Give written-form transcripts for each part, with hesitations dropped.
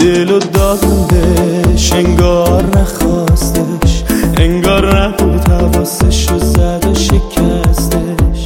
دلو دادم بهش، انگار نخواستش، انگار نبود حواسش رو زد و شکستش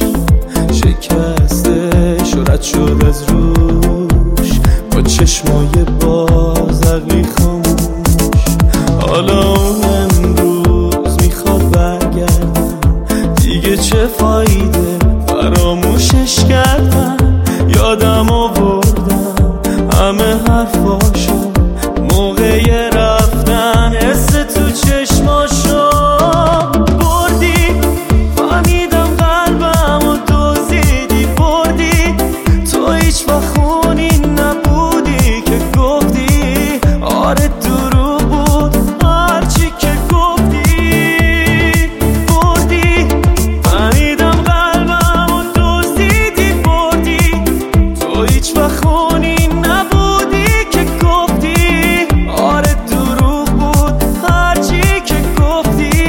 و رد شد از روش با چشمای باز، عقلی خاموش. حالا اون امروز میخواد برگردم، دیگه چه فایده فراموشش کردم. یادم آوردم همه حرفاشو موقع رفتن، حس تو چشماشو بردی، فهمیدم قلبم و دوزیدی بردی. تو هیچ وقت خونی نبودی که گفتی آره دروغ بود هرچی که گفتی بردی. فهمیدم قلبم و دوزیدی بردی، تو هیچ وقت خونی نبودی که گفتی آره دروغ بود هرچی که گفتی.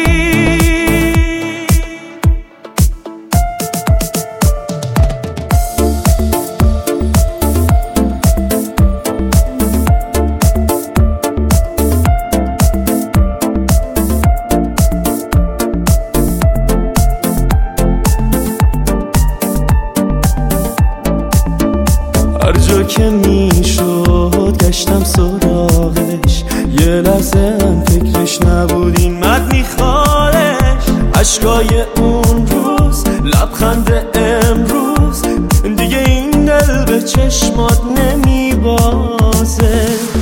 هر جا که میشد گشتم سراغش، یه لحظه هم فکرش نبود این مرد میخوادش. عشقای اون روز، لبخند امروز، دیگه این دل به چشمات نمیبازه.